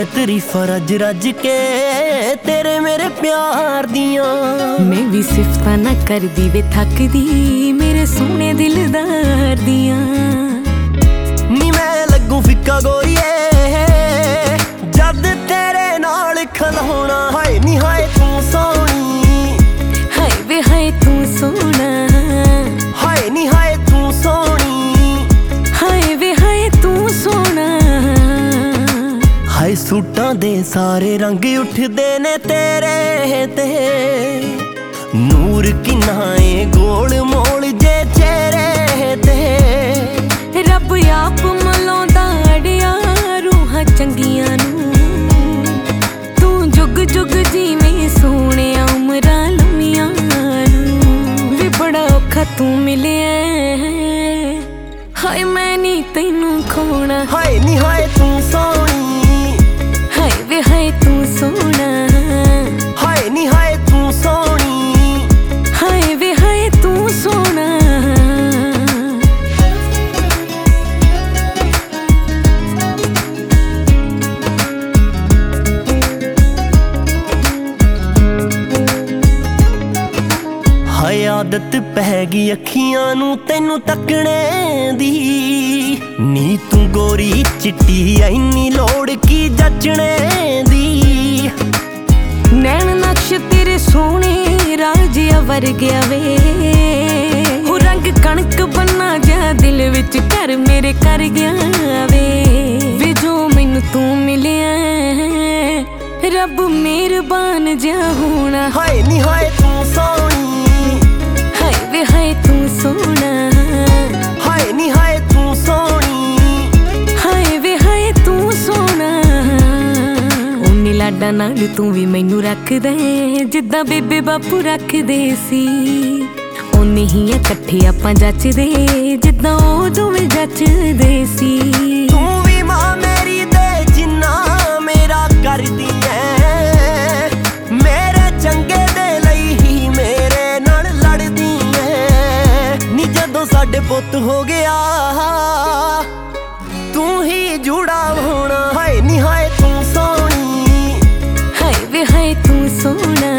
तरीफा रज रज के तेरे मेरे प्यार दियां। मैं भी सिफता ना कर दी वे थक दी मेरे सोने दिलदार दियां। नी मैं लगू फिक्का गोरीए जद तेरे नाल खलोना। हाय नी हाय तू सोहनी, हाय वे हाय तू सोना, हाय नी हाय तू सोहनी, हाय वे हाय तू सोना। हाय सूटां दे सारे रंग उठदे ने तेरे ते, नूर किन्ना ए गोल मोल जे चेहरे ते। रब आप मलाउंदा अड़िया रूहां चंगियां नूं, तू जुग जुग जीवें सोहणिया उमरां लम्मियां नूं। वे बड़ा औखा तू मिलिया हाय मैं नी तैनूं खोना। हाय नी हाय तू सोहनी, हाय वे हाय तू सोना, हाय नी हाय तू सोहनी, हाय वे हाय तू सोना। हाय आदत पै गई अखियां नूं तैनू तकने दी, नी तू गोरी चिट्टी ऐनी लोड़ की जचने दी। नैन नक्श तेरे सोने राजिया वर्गिया वे, हो रंग कणक बन्ना जा दिल विच कर मेरे कर गया वे जो मैनू तू मिलिया रब मेहरबान जा होना। हाय नी हाय तू सोहनी, हाय वे हाय तू सोना, हाय नी हाय तू सोहनी, हाय वे हाय तू सोना। उन्नी लाडा नाल तू भी मैनू रखदा जिद्दां बेबे बापू रखदे सी। उन्नी ही इकट्ठे आपां जचदे जिद्दां ओ दोवें जचदे सी। तू भी मां मेरी दे जिन्ना मेरा करदी ऐ, मेरे चंगे दे लई ही मेरे नाल लड़दी ऐ। नी जदों साडे पुੱਤ हो गया तू ही जुड़ा होना। हाय नी हाय तू सोहनी, हाय वे हाय तू सोना,